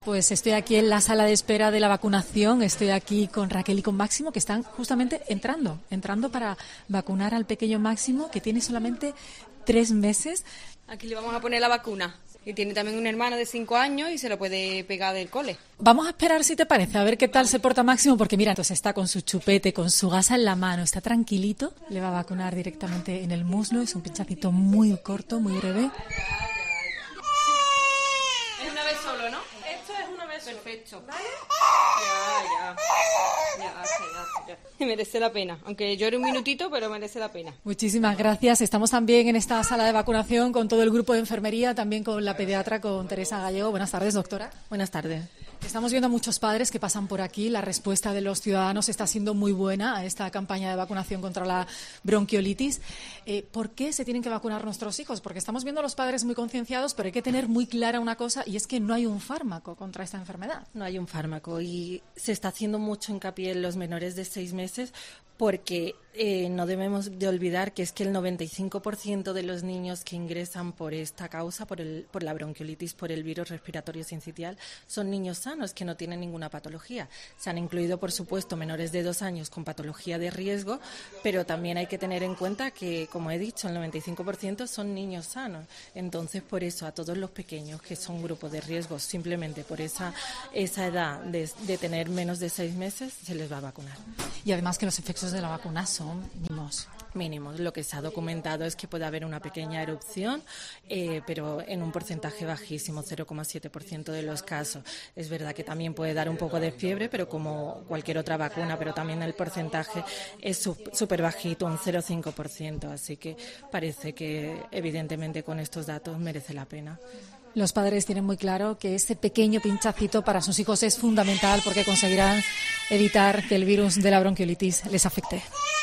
Pues estoy aquí en la sala de espera de la vacunación, estoy aquí con Raquel y con Máximo, que están justamente entrando para vacunar al pequeño Máximo, que tiene solamente 3 meses. Aquí le vamos a poner la vacuna, y tiene también un hermano de 5 años y se lo puede pegar del cole. Vamos a esperar, si te parece, a ver qué tal se porta Máximo, porque mira, entonces está con su chupete, con su gasa en la mano, está tranquilito, le va a vacunar directamente en el muslo, es un pinchacito muy corto, muy breve. Es una vez solo, ¿no? Esto es una vez solo. Perfecto. ¿Vale? Ya. Merece la pena, aunque llore un minutito, pero merece la pena. Muchísimas gracias. Estamos también en esta sala de vacunación con todo el grupo de enfermería, también con la pediatra, con Teresa Gallego. Buenas tardes, doctora. Buenas tardes. Estamos viendo a muchos padres que pasan por aquí. La respuesta de los ciudadanos está siendo muy buena a esta campaña de vacunación contra la bronquiolitis. ¿Por qué se tienen que vacunar nuestros hijos? Porque estamos viendo a los padres muy concienciados, pero hay que tener muy clara una cosa, y es que no hay un fármaco contra esta enfermedad. No hay un fármaco y se está haciendo mucho hincapié en los menores de 6 meses porque no debemos de olvidar que es que el 95% de los niños que ingresan por esta causa, por la bronquiolitis, por el virus respiratorio sincitial, son niños sanos que no tienen ninguna patología. Se han incluido, por supuesto, menores de 2 años con patología de riesgo, pero también hay que tener en cuenta que, como he dicho, el 95% son niños sanos. Entonces, por eso, a todos los pequeños que son grupos de riesgo, simplemente por esa edad de tener menos de 6 meses, se les va a vacunar. Y además que los efectos de la vacuna son mínimos. Lo que se ha documentado es que puede haber una pequeña erupción, pero en un porcentaje bajísimo, 0,7% de los casos. Es verdad que también puede dar un poco de fiebre, pero como cualquier otra vacuna, pero también el porcentaje es súper bajito, un 0,5%. Así que parece que evidentemente con estos datos merece la pena. Los padres tienen muy claro que ese pequeño pinchacito para sus hijos es fundamental porque conseguirán evitar que el virus de la bronquiolitis les afecte.